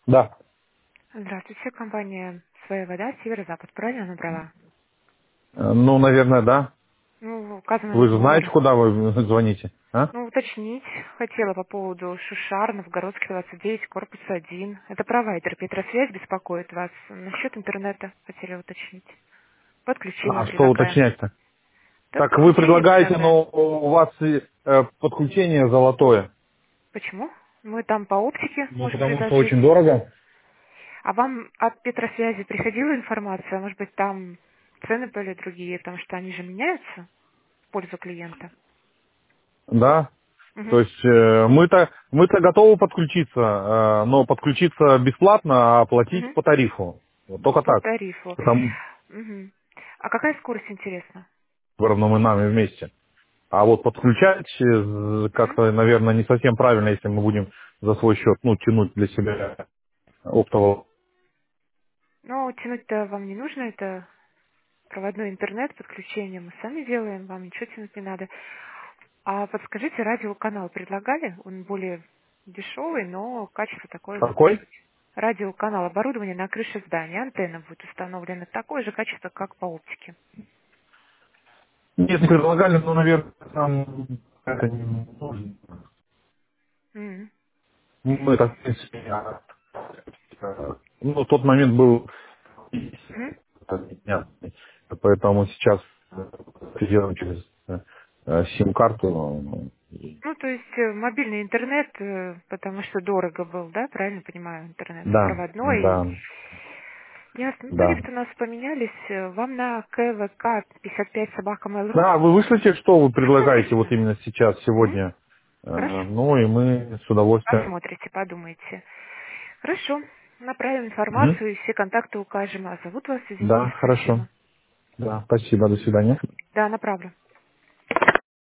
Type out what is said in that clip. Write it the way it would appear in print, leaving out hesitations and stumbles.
Да. Здравствуйте, компания «Своя вода», Северо-Запад. Правильно набрала? Ну, наверное, да. Указанный Вы же знаете, номер. куда вы звоните? А? Уточнить хотела по поводу Шушар, Новгородский, 29, корпус 1. Это провайдер Петросвязь беспокоит вас. Насчет интернета хотели уточнить. Подключение А что предлагаем. уточнять-то? Да, Так вы подключение предлагаете, предлагаем. но у вас подключение золотое. Почему? Мы там по оптике Ну, можем потому что предложить. очень дорого. А вам от Петросвязи приходила информация? Может быть, там цены были другие, потому что они же меняются в пользу клиента? Да. То Угу. есть мы-то готовы подключиться, но подключиться бесплатно, а платить Угу. по тарифу. Вот только По так. тарифу. Потому Мгм. А какая скорость, интересно? что мы нами вместе. А вот подключать Мгм. как-то, наверное, не совсем правильно, если мы будем за свой счет, тянуть для себя оптового. Ну, тянуть-то вам не нужно, это проводной интернет, подключение мы сами делаем, вам ничего тянуть не надо. А подскажите, радиоканал предлагали? Он более дешевый, но качество такое же Какой? должно быть. Радиоканал, оборудование на крыше здания, антенна будет установлена, такое же качество, как по оптике. Нет, не предлагали, но, наверное, там это не нужно. Мгм. Мы так, в принципе, в тот момент был Мгм. непонятный. Поэтому сейчас делаем через сим-карту. Ну, то есть мобильный интернет, потому что дорого был, да, правильно понимаю, интернет Да, проводной. да, Ясно. Ну, да. тарифы у нас поменялись. Вам на КВК 55 собака Mail.ru? Да, вы вышлите, что вы Ну, предлагаете вот конечно. именно сейчас, Мгм. сегодня. Хорошо. Ну и мы с удовольствием. Посмотрите, подумайте. Хорошо. Направим Мгм. информацию и все контакты укажем. А зовут вас, извините, Да, спасибо. хорошо. Да, спасибо, до свидания. Да, направлю.